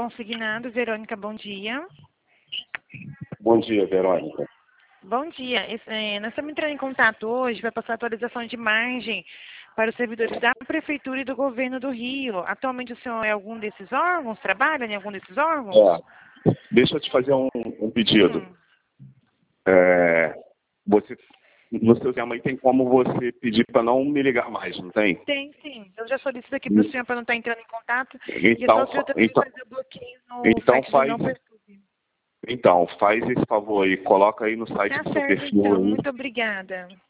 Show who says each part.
Speaker 1: consignado. Verônica, bom dia.
Speaker 2: Bom dia, Verônica.
Speaker 1: Bom dia. Nós estamos entrando em contato hoje para passar atualização de margem para os servidores da Prefeitura e do Governo do Rio. Atualmente o senhor é algum desses órgãos? Trabalha em algum desses órgãos?
Speaker 2: Deixa eu te fazer um pedido. Você, no seu tema aí tem como você pedir para não me ligar mais, não tem?
Speaker 1: Tem, sim. Eu já solicito aqui para o senhor para não estar entrando em contato. E é só para eu também fazer o bloqueio no site do Não Perturbe.
Speaker 2: Então, faz esse favor aí, coloca aí no site
Speaker 1: Tá
Speaker 2: do seu
Speaker 1: certo,
Speaker 2: perfil
Speaker 1: então.
Speaker 2: aí.
Speaker 1: Muito obrigada.